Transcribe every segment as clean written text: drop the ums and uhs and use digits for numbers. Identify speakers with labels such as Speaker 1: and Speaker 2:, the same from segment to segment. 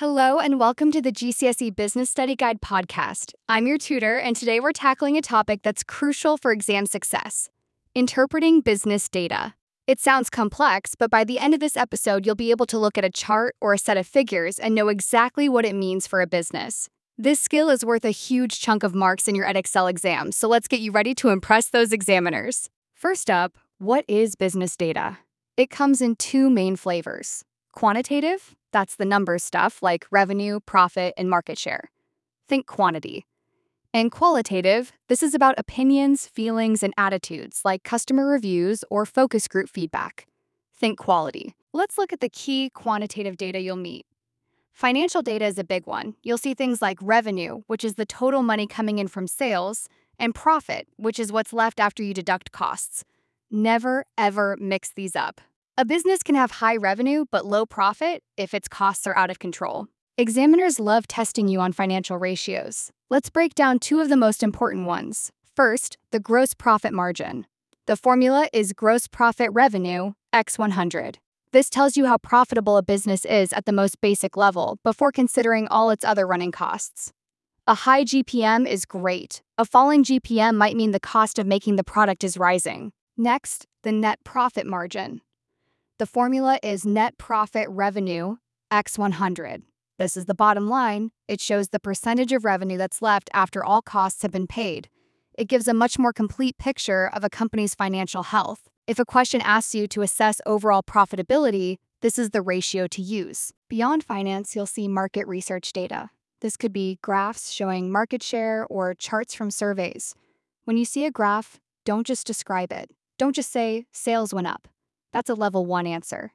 Speaker 1: Hello and welcome to the GCSE Business Study Guide podcast. I'm your tutor, and today we're tackling a topic that's crucial for exam success: interpreting business data. It sounds complex, but by the end of this episode, you'll be able to look at a chart or a set of figures and know exactly what it means for a business. This skill is worth a huge chunk of marks in your Edexcel exam, so let's get you ready to impress those examiners. First up, what is business data? It comes in two main flavors. Quantitative, that's the numbers stuff like revenue, profit, and market share. Think quantity. And qualitative, this is about opinions, feelings, and attitudes like customer reviews or focus group feedback. Think quality. Let's look at the key quantitative data you'll meet. Financial data is a big one. You'll see things like revenue, which is the total money coming in from sales, and profit, which is what's left after you deduct costs. Never, ever mix these up. A business can have high revenue but low profit if its costs are out of control. Examiners love testing you on financial ratios. Let's break down two of the most important ones. First, the gross profit margin. The formula is gross profit revenue x 100. This tells you how profitable a business is at the most basic level before considering all its other running costs. A high GPM is great. A falling GPM might mean the cost of making the product is rising. Next, the net profit margin. The formula is net profit revenue x 100. This is the bottom line. It shows the percentage of revenue that's left after all costs have been paid. It gives a much more complete picture of a company's financial health. If a question asks you to assess overall profitability, this is the ratio to use. Beyond finance, you'll see market research data. This could be graphs showing market share or charts from surveys. When you see a graph, don't just describe it. Don't just say, sales went up. That's a level 1 answer.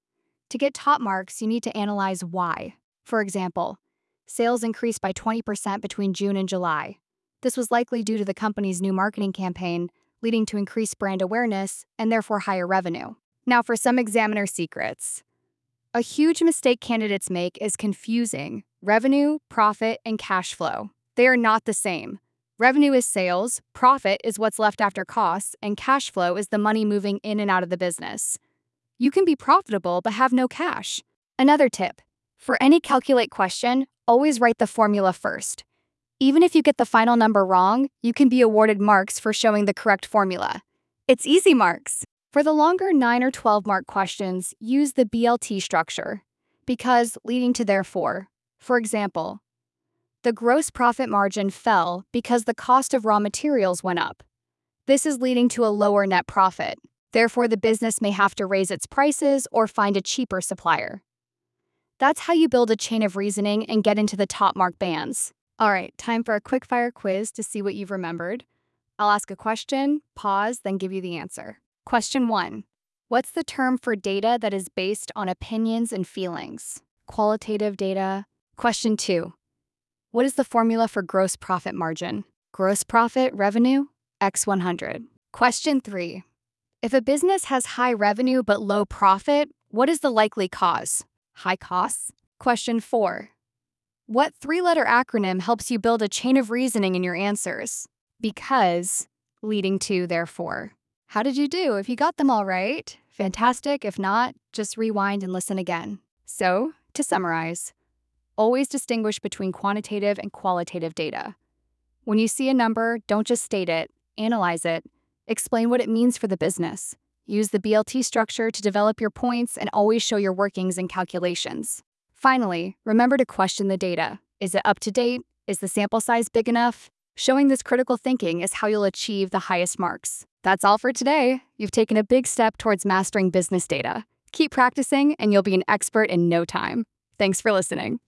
Speaker 1: To get top marks, you need to analyze why. For example, sales increased by 20% between June and July. This was likely due to the company's new marketing campaign, leading to increased brand awareness and therefore higher revenue. Now for some examiner secrets. A huge mistake candidates make is confusing revenue, profit, and cash flow. They are not the same. Revenue is sales, profit is what's left after costs, and cash flow is the money moving in and out of the business. You can be profitable but have no cash. Another tip: for any calculate question, always write the formula first. Even if you get the final number wrong, you can be awarded marks for showing the correct formula. It's easy marks. For the longer 9 or 12 mark questions, use the BLT structure, because leading to therefore. For example, the gross profit margin fell because the cost of raw materials went up. This is leading to a lower net profit. Therefore, the business may have to raise its prices or find a cheaper supplier. That's how you build a chain of reasoning and get into the top mark bands. All right, time for a quick-fire quiz to see what you've remembered. I'll ask a question, pause, then give you the answer. Question 1. What's the term for data that is based on opinions and feelings? Qualitative data. Question 2. What is the formula for gross profit margin? Gross profit revenue x 100. Question 3. If a business has high revenue but low profit, what is the likely cause? High costs. Question 4. What 3-letter acronym helps you build a chain of reasoning in your answers? Because, leading to therefore. How did you do? If you got them all right, fantastic. If not, just rewind and listen again. So, to summarize, always distinguish between quantitative and qualitative data. When you see a number, don't just state it, analyze it, explain what it means for the business. Use the BLT structure to develop your points and always show your workings and calculations. Finally, remember to question the data. Is it up to date? Is the sample size big enough? Showing this critical thinking is how you'll achieve the highest marks. That's all for today. You've taken a big step towards mastering business data. Keep practicing and you'll be an expert in no time. Thanks for listening.